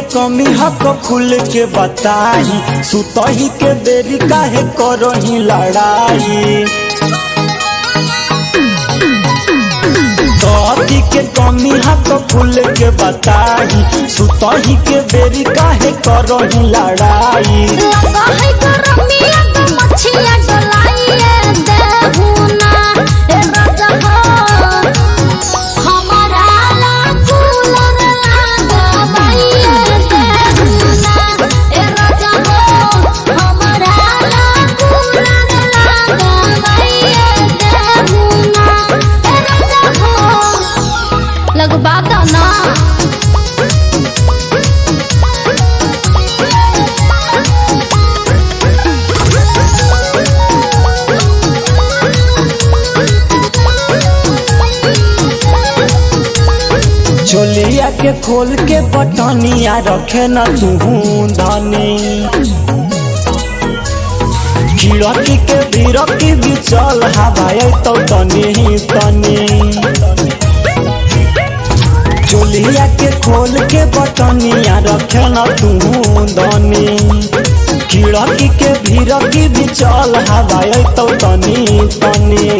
कमी हक खुल के बताई, सुतही के देरी काहे करही लड़ाई। कथी के कमी हक खुल के बताई, सुतही के देरी काहे करही लड़ाई। लगवा दो ना चोलिया के खोल के बटनिया रखे न तू धनी, खिड़की के बिरकी भी चल हवाई तो तनी तनी। चोलिया के खोल के बटनिया रखे न तू धनी, खिड़की के बिरकी भी चल हवाई तो तनी तनी।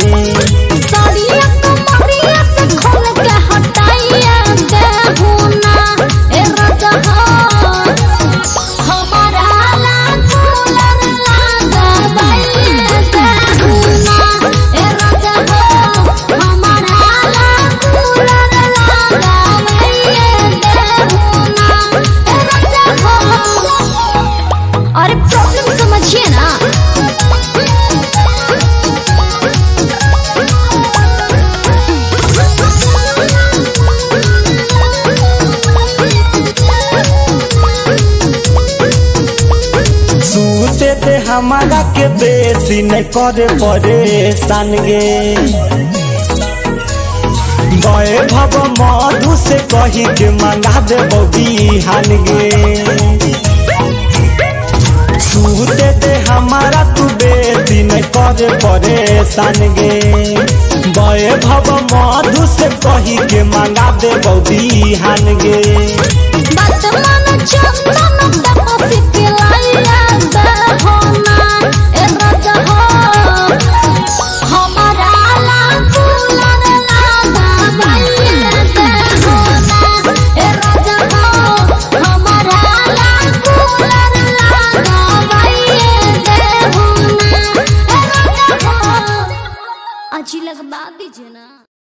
अरे प्रॉब्लम समझिए ना। सूते ते हमारा के बेसी न करे परेशान गे, गए भव मधु से कही के मंगा दे बिहान गे। सूते ते हमारा तू बेसी न करे परेशान गे, गए भव मधु से कही के मंगा दे बिहान गे। बात मानो चंदन तक सिखलाया दे होना ए राजा हो, हमारा ला कूलर लगा भाई दे होना ए राजा हो, हमारा ला कूलर लगा भाई दे होना ए राजा हो। अजी लगवा दीजिए ना।